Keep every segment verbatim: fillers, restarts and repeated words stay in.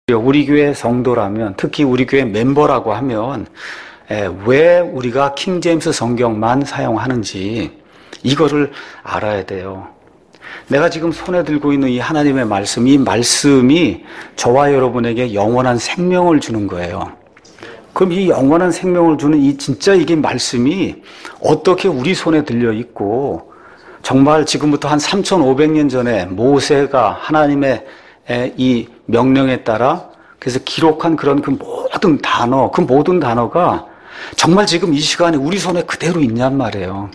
우리 교회 성도라면, 특히 우리 교회 멤버라고 하면 에, 왜 우리가 킹제임스 성경만 사용하는지 이거를 알아야 돼요. 내가 지금 손에 들고 있는 이 하나님의 말씀, 이 말씀이 저와 여러분에게 영원한 생명을 주는 거예요. 그럼 이 영원한 생명을 주는 이 진짜 이게 말씀이 어떻게 우리 손에 들려 있고, 정말 지금부터 한 삼천오백 년 전에 모세가 하나님의 이 명령에 따라 그래서 기록한 그런 그 모든 단어, 그 모든 단어가 정말 지금 이 시간에 우리 손에 그대로 있냔 말이에요.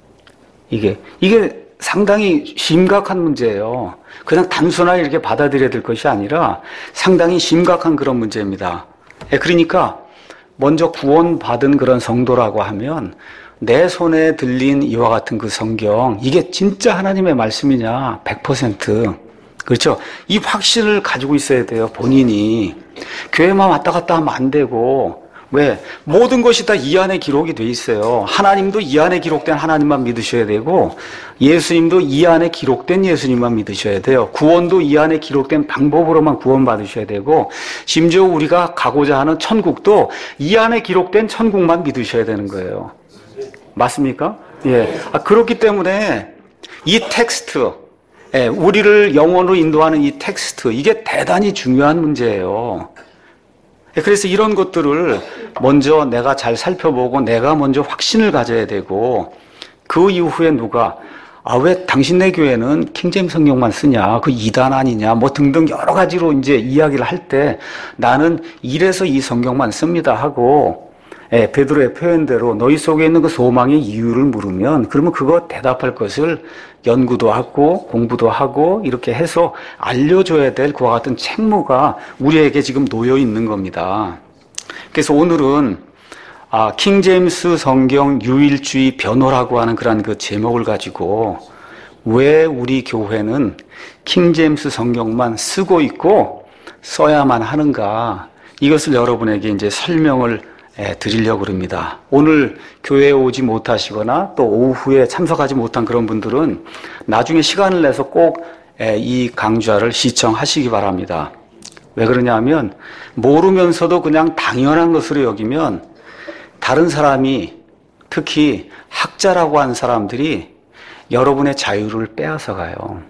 이게, 이게 상당히 심각한 문제예요. 그냥 단순하게 이렇게 받아들여야 될 것이 아니라 상당히 심각한 그런 문제입니다. 그러니까 먼저 구원받은 그런 성도라고 하면 내 손에 들린 이와 같은 그 성경, 이게 진짜 하나님의 말씀이냐? 백 퍼센트. 그렇죠? 이 확신을 가지고 있어야 돼요, 본인이. 교회만 왔다 갔다 하면 안 되고, 왜? 모든 것이 다 이 안에 기록이 돼 있어요. 하나님도 이 안에 기록된 하나님만 믿으셔야 되고, 예수님도 이 안에 기록된 예수님만 믿으셔야 돼요. 구원도 이 안에 기록된 방법으로만 구원받으셔야 되고, 심지어 우리가 가고자 하는 천국도 이 안에 기록된 천국만 믿으셔야 되는 거예요. 맞습니까? 예. 아, 그렇기 때문에 이 텍스트, 예, 우리를 영원으로 인도하는 이 텍스트, 이게 대단히 중요한 문제예요. 그래서 이런 것들을 먼저 내가 잘 살펴보고 내가 먼저 확신을 가져야 되고, 그 이후에 누가 아, 왜 당신네 교회는 킹제임스 성경만 쓰냐, 그 이단 아니냐, 뭐 등등 여러 가지로 이제 이야기를 할 때 나는 이래서 이 성경만 씁니다 하고, 예, 베드로의 표현대로 너희 속에 있는 그 소망의 이유를 물으면, 그러면 그거 대답할 것을 연구도 하고 공부도 하고 이렇게 해서 알려줘야 될 그와 같은 책무가 우리에게 지금 놓여 있는 겁니다. 그래서 오늘은 아, 킹제임스 성경 유일주의 변호라고 하는 그런 그 제목을 가지고 왜 우리 교회는 킹제임스 성경만 쓰고 있고 써야만 하는가, 이것을 여러분에게 이제 설명을 예, 드리려고 합니다. 오늘 교회에 오지 못하시거나 또 오후에 참석하지 못한 그런 분들은 나중에 시간을 내서 꼭 이 강좌를 시청하시기 바랍니다. 왜 그러냐면 모르면서도 그냥 당연한 것으로 여기면 다른 사람이, 특히 학자라고 하는 사람들이 여러분의 자유를 빼앗아 가요.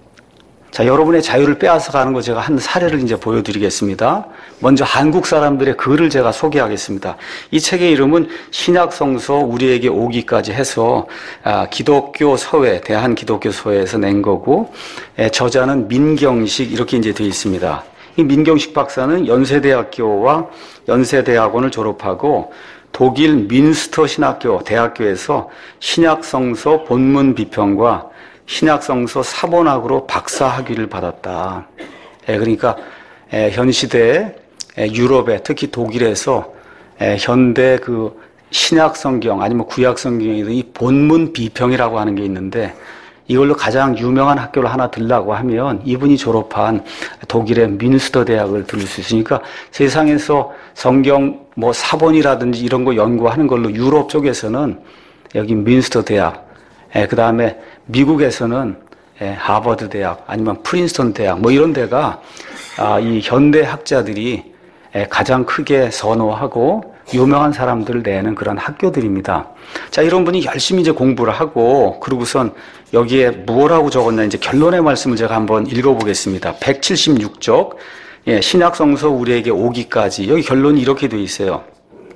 자, 여러분의 자유를 빼앗아 가는 거 제가 한 사례를 이제 보여드리겠습니다. 먼저 한국 사람들의 글을 제가 소개하겠습니다. 이 책의 이름은 신약성서 우리에게 오기까지 해서 아, 기독교 서회, 대한기독교서회에서 낸 거고, 에, 저자는 민경식, 이렇게 이제 되어 있습니다. 이 민경식 박사는 연세대학교와 연세대학원을 졸업하고 독일 민스터 신학교 대학교에서 신약성서 본문 비평과 신약성서 사본학으로 박사학위를 받았다. 예, 그러니까 예, 현 시대에 예, 유럽에, 특히 독일에서 예, 현대 그 신약성경 아니면 구약성경의 이 본문 비평이라고 하는 게 있는데, 이걸로 가장 유명한 학교를 하나 들라고 하면 이분이 졸업한 독일의 민스터 대학을 들을 수 있으니까, 세상에서 성경 뭐 사본이라든지 이런 거 연구하는 걸로 유럽 쪽에서는 여기 민스터 대학, 예, 그 다음에 미국에서는 예, 하버드 대학 아니면 프린스턴 대학 뭐 이런 데가 아, 이 현대 학자들이 예, 가장 크게 선호하고 유명한 사람들을 내는 그런 학교들입니다. 자, 이런 분이 열심히 이제 공부를 하고, 그러고선 여기에 뭐라고 적었나 이제 결론의 말씀을 제가 한번 읽어보겠습니다. 백칠십육 쪽, 예, 신약성서 우리에게 오기까지, 여기 결론이 이렇게 돼 있어요.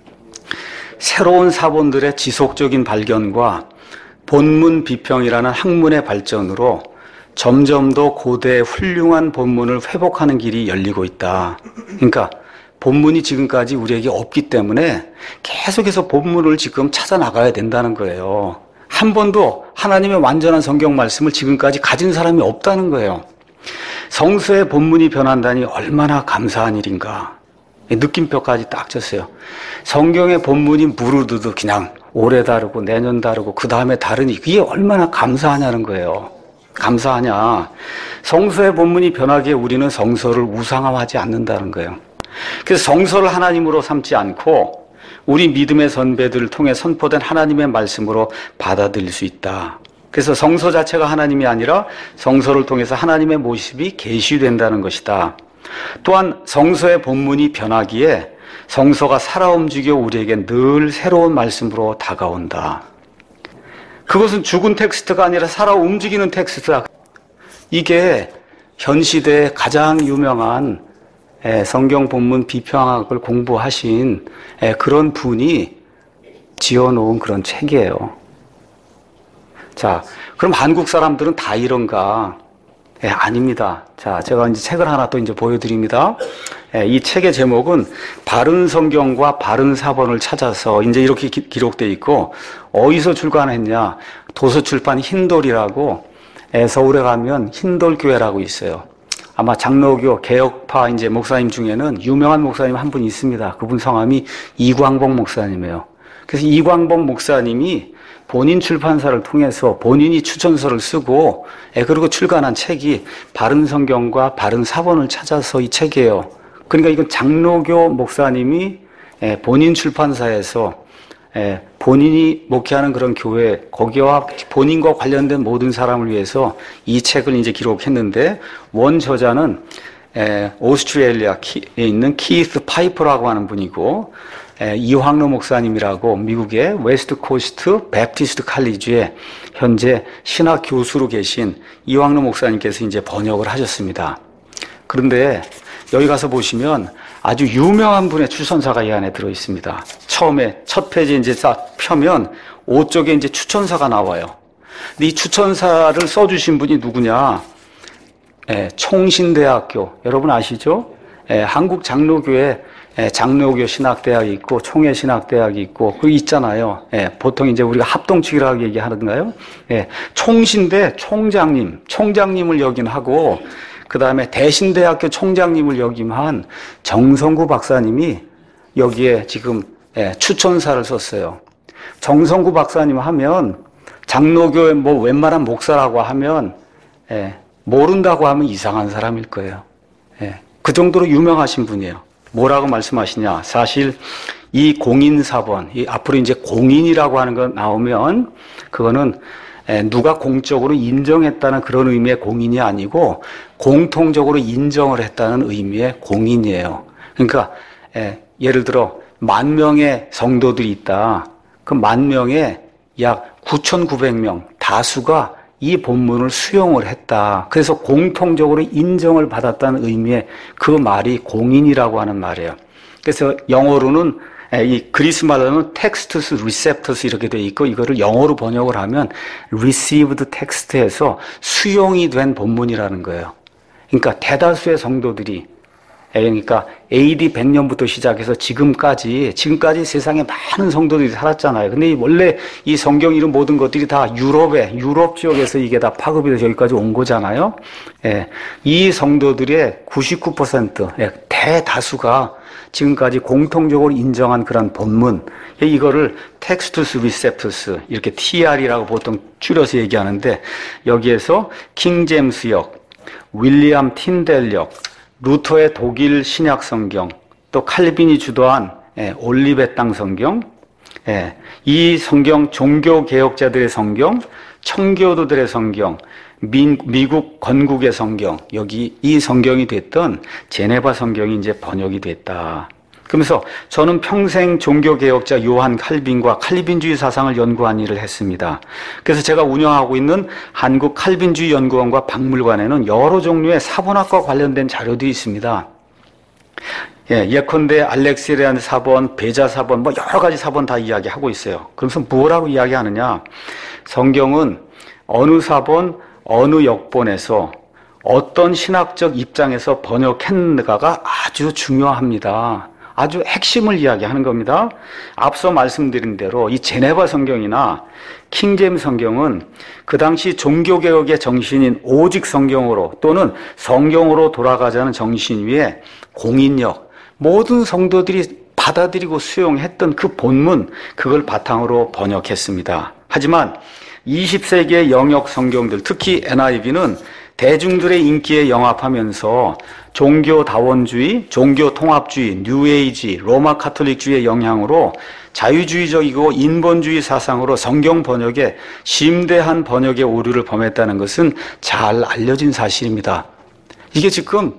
새로운 사본들의 지속적인 발견과 본문 비평이라는 학문의 발전으로 점점 더 고대 훌륭한 본문을 회복하는 길이 열리고 있다. 그러니까 본문이 지금까지 우리에게 없기 때문에 계속해서 본문을 지금 찾아 나가야 된다는 거예요. 한 번도 하나님의 완전한 성경 말씀을 지금까지 가진 사람이 없다는 거예요. 성서의 본문이 변한다니 얼마나 감사한 일인가. 느낌표까지 딱 쳤어요. 성경의 본문이 무르드도 그냥 올해 다르고 내년 다르고 그 다음에 다르니 이게 얼마나 감사하냐는 거예요. 감사하냐. 성서의 본문이 변하기에 우리는 성서를 우상화하지 않는다는 거예요. 그래서 성서를 하나님으로 삼지 않고 우리 믿음의 선배들을 통해 선포된 하나님의 말씀으로 받아들일 수 있다. 그래서 성서 자체가 하나님이 아니라 성서를 통해서 하나님의 모습이 계시된다는 것이다. 또한 성서의 본문이 변하기에 성서가 살아 움직여 우리에게 늘 새로운 말씀으로 다가온다. 그것은 죽은 텍스트가 아니라 살아 움직이는 텍스트다. 이게 현 시대의 가장 유명한 성경 본문 비평학을 공부하신 그런 분이 지어놓은 그런 책이에요. 자, 그럼 한국 사람들은 다 이런가? 예, 아닙니다. 자, 제가 이제 책을 하나 또 이제 보여드립니다. 예, 이 책의 제목은 바른 성경과 바른 사본을 찾아서 이제 이렇게 기, 기록되어 있고, 어디서 출간했냐? 도서출판 흰돌이라고, 예, 서울에 가면 흰돌교회라고 있어요. 아마 장로교 개혁파 이제 목사님 중에는 유명한 목사님 한 분 있습니다. 그분 성함이 이광복 목사님이에요. 그래서 이광복 목사님이 본인 출판사를 통해서 본인이 추천서를 쓰고, 예, 그리고 출간한 책이 바른 성경과 바른 사본을 찾아서 이 책이에요. 그러니까 이건 장로교 목사님이 예, 본인 출판사에서 예, 본인이 목회하는 그런 교회, 거기와 본인과 관련된 모든 사람을 위해서 이 책을 이제 기록했는데, 원 저자는 예, 오스트레일리아에 있는 키스 파이퍼라고 하는 분이고, 예, 이황로 목사님이라고 미국의 웨스트 코스트 베프티스트 칼리지에 현재 신학 교수로 계신 이황로 목사님께서 이제 번역을 하셨습니다. 그런데 여기 가서 보시면 아주 유명한 분의 추천사가 이 안에 들어 있습니다. 처음에 첫 페이지 이제 딱 펴면 오쪽에 이제 추천사가 나와요. 근데 이 추천사를 써주신 분이 누구냐? 예, 총신대학교, 여러분 아시죠? 예, 한국 장로교회 예, 장로교 신학대학이 있고 총회 신학대학이 있고 그 있잖아요. 예, 보통 이제 우리가 합동측이라고 얘기하는가요? 예, 총신대 총장님, 총장님을 역임하고 그 다음에 대신대학교 총장님을 역임한 정성구 박사님이 여기에 지금 예, 추천사를 썼어요. 정성구 박사님 하면 장로교의 뭐 웬만한 목사라고 하면 예, 모른다고 하면 이상한 사람일 거예요. 예, 그 정도로 유명하신 분이에요. 뭐라고 말씀하시냐? 사실 이 공인사본, 이 앞으로 이제 공인이라고 하는 거 나오면 그거는 누가 공적으로 인정했다는 그런 의미의 공인이 아니고 공통적으로 인정을 했다는 의미의 공인이에요. 그러니까 예를 들어 만 명의 성도들이 있다. 그 만 명에 약 구천구백 명 다수가 이 본문을 수용을 했다. 그래서 공통적으로 인정을 받았다는 의미의 그 말이 공인이라고 하는 말이에요. 그래서 영어로는 이 그리스 말로는 textus receptus 이렇게 돼 있고 이거를 영어로 번역을 하면 received text에서 수용이 된 본문이라는 거예요. 그러니까 대다수의 성도들이 그러니까 에이디 백 년부터 시작해서 지금까지, 지금까지 세상에 많은 성도들이 살았잖아요. 근데 원래 이 성경 이런 모든 것들이 다 유럽에, 유럽 지역에서 이게 다 파급이 돼서 여기까지 온 거잖아요. 예, 이 성도들의 구십구 퍼센트, 예, 대다수가 지금까지 공통적으로 인정한 그런 본문, 예, 이거를 Textus Receptus, 이렇게 티알이라고 보통 줄여서 얘기하는데, 여기에서 킹제임스역, 윌리엄 틴델역, 루터의 독일 신약 성경, 또 칼빈이 주도한 예, 올리베 땅 성경, 예, 이 성경 종교 개혁자들의 성경, 청교도들의 성경, 미, 미국 건국의 성경, 여기 이 성경이 됐던 제네바 성경이 이제 번역이 됐다. 그러면서 저는 평생 종교개혁자 요한 칼빈과 칼빈주의 사상을 연구한 일을 했습니다. 그래서 제가 운영하고 있는 한국 칼빈주의 연구원과 박물관에는 여러 종류의 사본학과 관련된 자료들이 있습니다. 예, 예컨대 알렉시리안 사본, 베자 사본, 뭐 여러 가지 사본 다 이야기하고 있어요. 그러면서 뭐라고 이야기하느냐? 성경은 어느 사본, 어느 역본에서 어떤 신학적 입장에서 번역했는가가 아주 중요합니다. 아주 핵심을 이야기하는 겁니다. 앞서 말씀드린 대로 이 제네바 성경이나 킹제임스 성경은 그 당시 종교개혁의 정신인 오직 성경으로 또는 성경으로 돌아가자는 정신 위에 공인력, 모든 성도들이 받아들이고 수용했던 그 본문, 그걸 바탕으로 번역했습니다. 하지만 이십 세기의 영역 성경들, 특히 엔아이브는 대중들의 인기에 영합하면서 종교 다원주의, 종교 통합주의, 뉴에이지, 로마 카톨릭주의의 영향으로 자유주의적이고 인본주의 사상으로 성경 번역에 심대한 번역의 오류를 범했다는 것은 잘 알려진 사실입니다. 이게 지금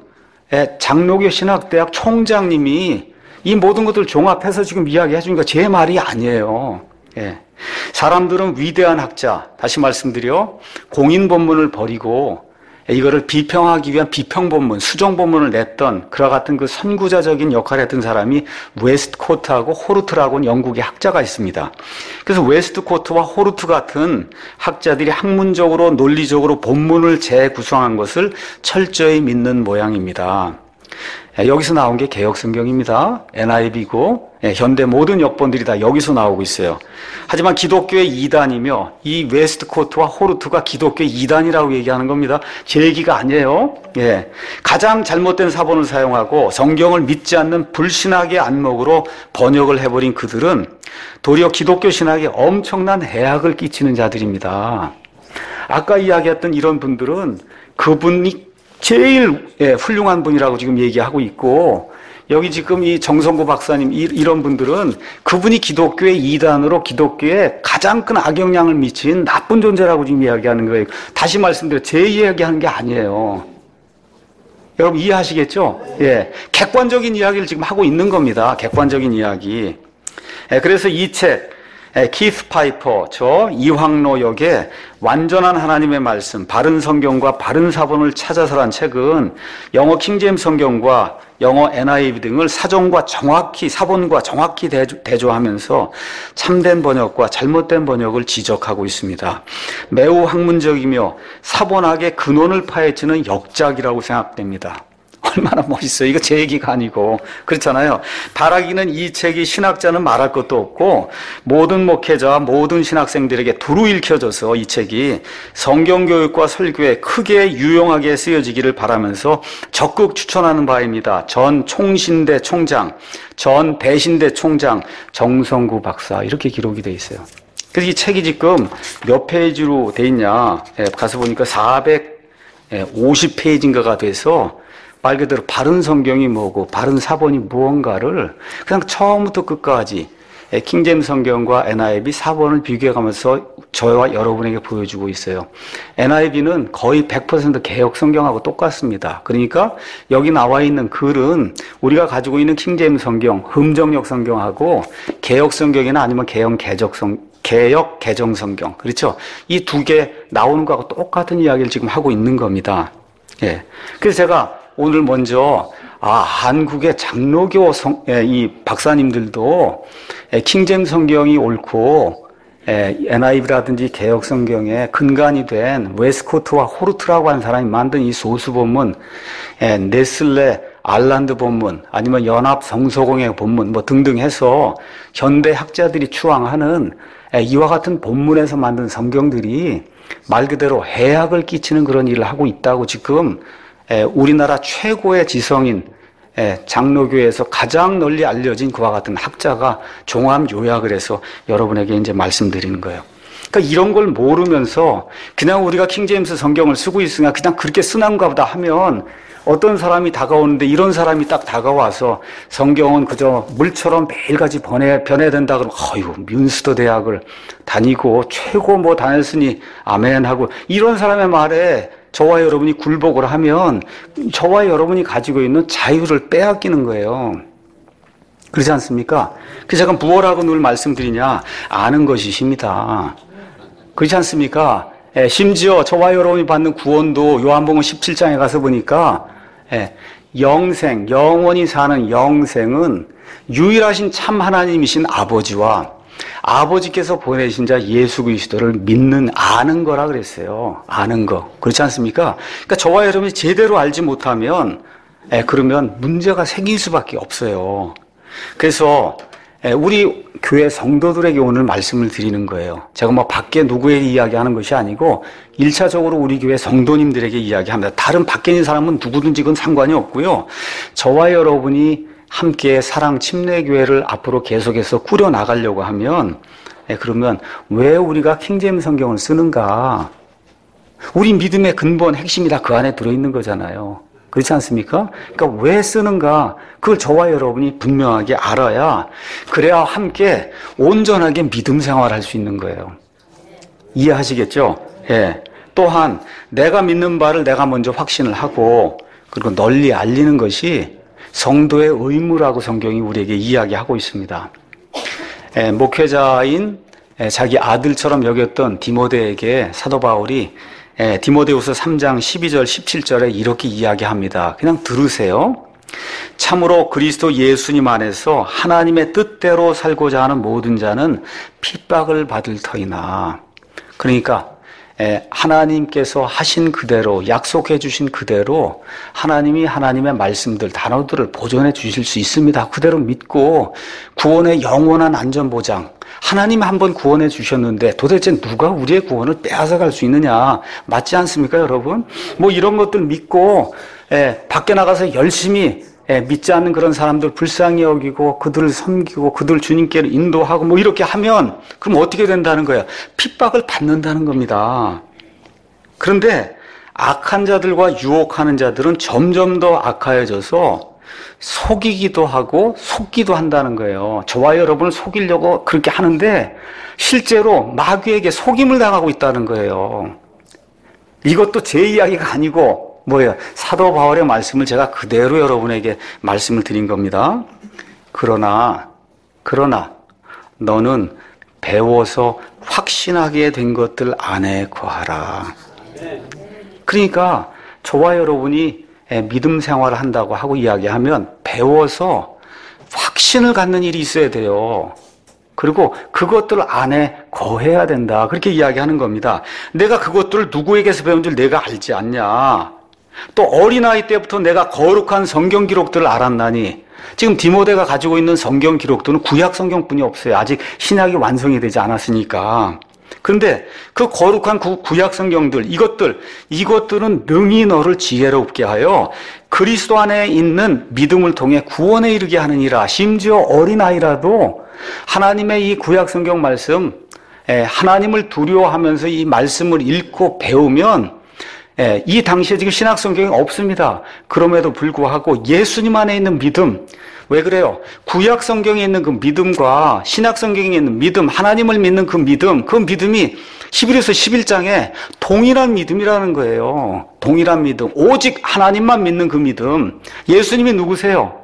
장로교 신학대학 총장님이 이 모든 것들 종합해서 지금 이야기해 주니까 제 말이 아니에요. 예. 사람들은 위대한 학자, 다시 말씀드려 공인 본문을 버리고 이거를 비평하기 위한 비평 본문, 수정 본문을 냈던 그와 같은 그 선구자적인 역할을 했던 사람이 웨스트코트하고 호르트라고는 영국의 학자가 있습니다. 그래서 웨스트코트와 호르트 같은 학자들이 학문적으로 논리적으로 본문을 재구성한 것을 철저히 믿는 모양입니다. 여기서 나온 게 개혁성경입니다. 엔아이브이고 현대 모든 역본들이 다 여기서 나오고 있어요. 하지만 기독교의 이단이며 이 웨스트코트와 호르트가 기독교의 이단이라고 얘기하는 겁니다. 제 얘기가 아니에요. 예. 가장 잘못된 사본을 사용하고 성경을 믿지 않는 불신학의 안목으로 번역을 해버린 그들은 도리어 기독교 신학에 엄청난 해악을 끼치는 자들입니다. 아까 이야기했던 이런 분들은 그분이 제일 예, 훌륭한 분이라고 지금 얘기하고 있고, 여기 지금 이 정성구 박사님 이, 이런 분들은 그분이 기독교의 이단으로 기독교에 가장 큰 악영향을 미친 나쁜 존재라고 지금 이야기하는 거예요. 다시 말씀드려, 제 이야기하는 게 아니에요. 여러분 이해하시겠죠? 예, 객관적인 이야기를 지금 하고 있는 겁니다. 객관적인 이야기. 예, 그래서 이 책 키스 파이퍼, 저 이황로 역의 완전한 하나님의 말씀, 바른 성경과 바른 사본을 찾아서란 책은 영어 킹제임스 성경과 영어 엔아이브이 등을 사전과 정확히, 사본과 정확히 대조, 대조하면서 참된 번역과 잘못된 번역을 지적하고 있습니다. 매우 학문적이며 사본학의 근원을 파헤치는 역작이라고 생각됩니다. 얼마나 멋있어요. 이거 제 얘기가 아니고. 그렇잖아요. 바라기는 이 책이 신학자는 말할 것도 없고 모든 목회자와 모든 신학생들에게 두루 읽혀져서 이 책이 성경교육과 설교에 크게 유용하게 쓰여지기를 바라면서 적극 추천하는 바입니다. 전 총신대 총장, 전 대신대 총장 정성구 박사, 이렇게 기록이 돼 있어요. 그래서 이 책이 지금 몇 페이지로 돼 있냐, 가서 보니까 사백오십 페이지인가가 돼서 말 그대로 바른 성경이 뭐고 바른 사본이 무언가를 그냥 처음부터 끝까지 킹제임스 성경과 엔아이브이 사본을 비교해가면서 저와 여러분에게 보여주고 있어요. 엔아이브이는 거의 백 퍼센트 개혁 성경하고 똑같습니다. 그러니까 여기 나와 있는 글은 우리가 가지고 있는 킹제임스 성경, 흠정역 성경하고 개혁 성경이나 아니면 개혁 개적 성 개혁 개정 성경, 그렇죠? 이 두 개 나오는 거하고 똑같은 이야기를 지금 하고 있는 겁니다. 예. 그래서 제가 오늘 먼저 아 한국의 장로교 성, 예, 이 박사님들도 예, 킹제임스 성경이 옳고 예, 엔아이브이라든지 개혁 성경의 근간이 된 웨스코트와 호르트라고 하는 사람이 만든 이 소수 본문, 예, 네슬레 알란드 본문, 아니면 연합 성서공회 본문 뭐 등등 해서 현대 학자들이 추앙하는 예, 이와 같은 본문에서 만든 성경들이 말 그대로 해악을 끼치는 그런 일을 하고 있다고 지금 우리나라 최고의 지성인 장로교에서 가장 널리 알려진 그와 같은 학자가 종합 요약을 해서 여러분에게 이제 말씀드리는 거예요. 그러니까 이런 걸 모르면서 그냥 우리가 킹제임스 성경을 쓰고 있으니까 그냥 그렇게 쓰는가 보다 하면 어떤 사람이 다가오는데 이런 사람이 딱 다가와서 성경은 그저 물처럼 매일같이 변해, 변해된다 그러면 어이구 뮌스터 대학을 다니고 최고 뭐 다녔으니 아멘 하고 이런 사람의 말에 저와 여러분이 굴복을 하면 저와 여러분이 가지고 있는 자유를 빼앗기는 거예요. 그렇지 않습니까? 그래서 제가 무엇라고 늘 말씀드리냐, 아는 것이 힘이다. 그렇지 않습니까? 예, 심지어 저와 여러분이 받는 구원도 요한복음 십칠 장에 가서 보니까 예, 영생, 영원히 사는 영생은 유일하신 참 하나님이신 아버지와 아버지께서 보내신 자 예수 그리스도를 믿는, 아는 거라 그랬어요. 아는 거. 그렇지 않습니까? 그러니까 저와 여러분이 제대로 알지 못하면 예, 그러면 문제가 생길 수밖에 없어요. 그래서 예, 우리 교회 성도들에게 오늘 말씀을 드리는 거예요. 제가 뭐 밖에 누구에게 이야기하는 것이 아니고 일차적으로 우리 교회 성도님들에게 이야기합니다. 다른 밖에 있는 사람은 누구든지 그건 상관이 없고요. 저와 여러분이 함께 사랑 침례교회를 앞으로 계속해서 꾸려나가려고 하면 예, 그러면 왜 우리가 킹제임스 성경을 쓰는가? 우리 믿음의 근본, 핵심이 다 그 안에 들어있는 거잖아요. 그렇지 않습니까? 그러니까 왜 쓰는가? 그걸 저와 여러분이 분명하게 알아야, 그래야 함께 온전하게 믿음 생활할 수 있는 거예요. 이해하시겠죠? 예. 또한 내가 믿는 바를 내가 먼저 확신을 하고 그리고 널리 알리는 것이 성도의 의무라고 성경이 우리에게 이야기하고 있습니다. 에, 목회자인 에, 자기 아들처럼 여겼던 디모데에게 사도 바울이 에, 디모데후서 삼 장 십이 절 십칠 절에 이렇게 이야기합니다. 그냥 들으세요. 참으로 그리스도 예수님 안에서 하나님의 뜻대로 살고자 하는 모든 자는 핍박을 받을 터이나. 그러니까 하나님께서 하신 그대로, 약속해 주신 그대로 하나님이 하나님의 말씀들, 단어들을 보존해 주실 수 있습니다. 그대로 믿고 구원의 영원한 안전보장, 하나님 한번 구원해 주셨는데 도대체 누가 우리의 구원을 빼앗아갈 수 있느냐, 맞지 않습니까 여러분? 뭐 이런 것들 믿고 예, 밖에 나가서 열심히 예, 믿지 않는 그런 사람들 불쌍히 여기고 그들을 섬기고 그들 주님께로 인도하고 뭐 이렇게 하면 그럼 어떻게 된다는 거예요? 핍박을 받는다는 겁니다. 그런데 악한 자들과 유혹하는 자들은 점점 더 악하여져서 속이기도 하고 속기도 한다는 거예요. 저와 여러분을 속이려고 그렇게 하는데 실제로 마귀에게 속임을 당하고 있다는 거예요. 이것도 제 이야기가 아니고 뭐예요? 사도 바울의 말씀을 제가 그대로 여러분에게 말씀을 드린 겁니다. 그러나, 그러나, 너는 배워서 확신하게 된 것들 안에 거하라. 그러니까, 저와 여러분이 믿음 생활을 한다고 하고 이야기하면 배워서 확신을 갖는 일이 있어야 돼요. 그리고 그것들 안에 거해야 된다. 그렇게 이야기하는 겁니다. 내가 그것들을 누구에게서 배운 줄 내가 알지 않냐? 또 어린아이 때부터 내가 거룩한 성경 기록들을 알았나니 지금 디모데가 가지고 있는 성경 기록들은 구약 성경뿐이 없어요. 아직 신약이 완성이 되지 않았으니까. 그런데 그 거룩한 구, 구약 성경들, 이것들, 이것들은 능히 너를 지혜롭게 하여 그리스도 안에 있는 믿음을 통해 구원에 이르게 하느니라. 심지어 어린아이라도 하나님의 이 구약 성경 말씀, 하나님을 두려워하면서 이 말씀을 읽고 배우면 예, 이 당시에 지금 신약 성경이 없습니다. 그럼에도 불구하고 예수님 안에 있는 믿음, 왜 그래요? 구약 성경에 있는 그 믿음과 신약 성경에 있는 믿음, 하나님을 믿는 그 믿음, 그 믿음이 히브리서 십일 장에 동일한 믿음이라는 거예요. 동일한 믿음, 오직 하나님만 믿는 그 믿음. 예수님이 누구세요?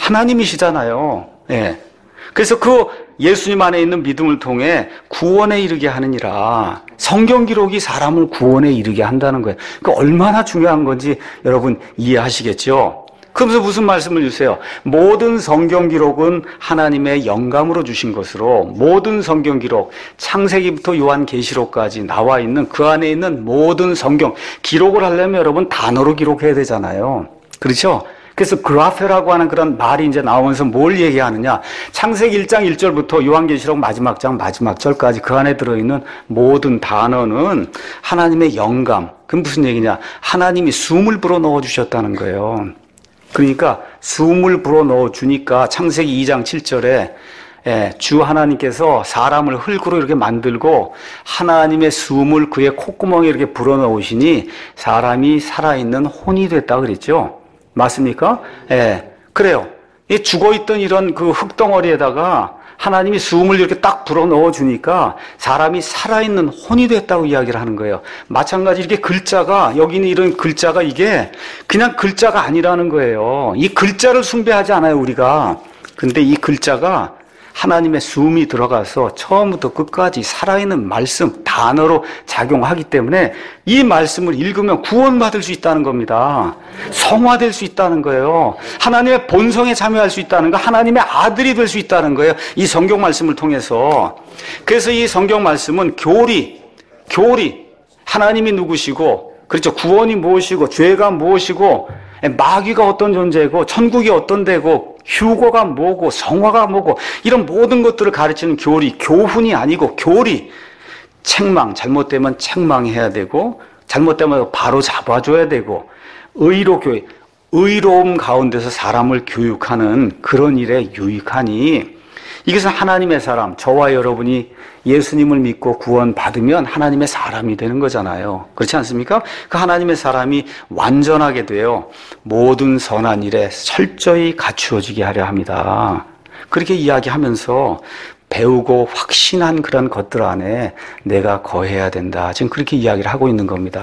하나님이시잖아요. 예. 그래서 그 예수님 안에 있는 믿음을 통해 구원에 이르게 하느니라. 성경 기록이 사람을 구원에 이르게 한다는 거예요. 그 얼마나 중요한 건지 여러분 이해하시겠죠? 그러면서 무슨 말씀을 주세요? 모든 성경 기록은 하나님의 영감으로 주신 것으로 모든 성경 기록, 창세기부터 요한계시록까지 나와 있는 그 안에 있는 모든 성경 기록을 하려면 여러분 단어로 기록해야 되잖아요. 그렇죠? 그래서 그라페라고 하는 그런 말이 이제 나오면서 뭘 얘기하느냐. 창세기 일 장 일 절부터 요한계시록 마지막 장 마지막 절까지 그 안에 들어있는 모든 단어는 하나님의 영감. 그럼 무슨 얘기냐. 하나님이 숨을 불어넣어 주셨다는 거예요. 그러니까 숨을 불어넣어 주니까 창세기 이 장 칠 절에 예, 주 하나님께서 사람을 흙으로 이렇게 만들고 하나님의 숨을 그의 콧구멍에 이렇게 불어넣으시니 사람이 살아있는 혼이 됐다 그랬죠. 맞습니까? 예, 그래요. 이 죽어있던 이런 그 흙덩어리에다가 하나님이 숨을 이렇게 딱 불어 넣어주니까 사람이 살아있는 혼이 됐다고 이야기를 하는 거예요. 마찬가지 이렇게 글자가, 여기 있는 이런 글자가 이게 그냥 글자가 아니라는 거예요. 이 글자를 숭배하지 않아요, 우리가. 근데 이 글자가 하나님의 숨이 들어가서 처음부터 끝까지 살아있는 말씀, 단어로 작용하기 때문에 이 말씀을 읽으면 구원받을 수 있다는 겁니다. 성화될 수 있다는 거예요. 하나님의 본성에 참여할 수 있다는 거, 하나님의 아들이 될 수 있다는 거예요. 이 성경 말씀을 통해서. 그래서 이 성경 말씀은 교리, 교리, 하나님이 누구시고, 그렇죠. 구원이 무엇이고, 죄가 무엇이고, 마귀가 어떤 존재고, 천국이 어떤 데고, 휴거가 뭐고 성화가 뭐고 이런 모든 것들을 가르치는 교리, 교훈이 아니고 교리. 책망, 잘못되면 책망해야 되고 잘못되면 바로 잡아줘야 되고 의로 교육, 의로움 가운데서 사람을 교육하는 그런 일에 유익하니 이것은 하나님의 사람, 저와 여러분이 예수님을 믿고 구원받으면 하나님의 사람이 되는 거잖아요. 그렇지 않습니까? 그 하나님의 사람이 완전하게 되어 모든 선한 일에 철저히 갖추어지게 하려 합니다. 그렇게 이야기하면서 배우고 확신한 그런 것들 안에 내가 거해야 된다. 지금 그렇게 이야기를 하고 있는 겁니다.